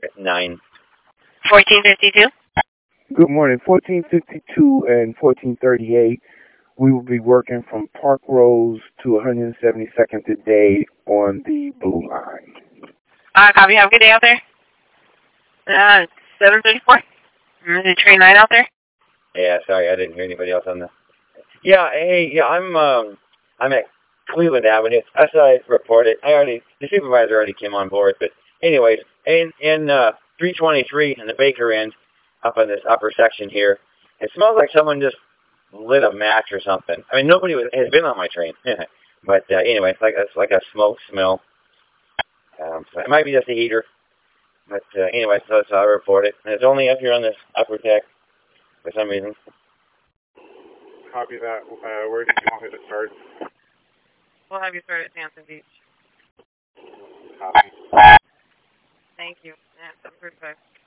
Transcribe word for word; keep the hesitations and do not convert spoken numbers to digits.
nine. fourteen fifty-two? Good morning. fourteen fifty-two and fourteen thirty-eight. We will be working from Park Rose to one hundred seventy-second today on the Blue Line. Uh, copy. Have a good day out there. Uh, seven thirty-four. Is it train nine out there? Yeah, sorry, I didn't hear anybody else on the... Yeah, hey, yeah, I'm, um, I'm at Cleveland Avenue. I saw it reported. I already, the supervisor already came on board, but anyways, in, in, uh, three twenty-three in the Baker end, up in this upper section here, it smells like someone just lit a match or something. I mean, nobody was, has been on my train. But, uh, anyway, it's like, it's like a smoke smell. Um, so it might be just a heater. But, uh, anyway, so, so I report it. And it's only up here on this upper deck for some reason. Copy that. Uh, where did you want me to start? We'll have you start at Hampton Beach. Copy. Thank you. Yeah, seven thirty-five.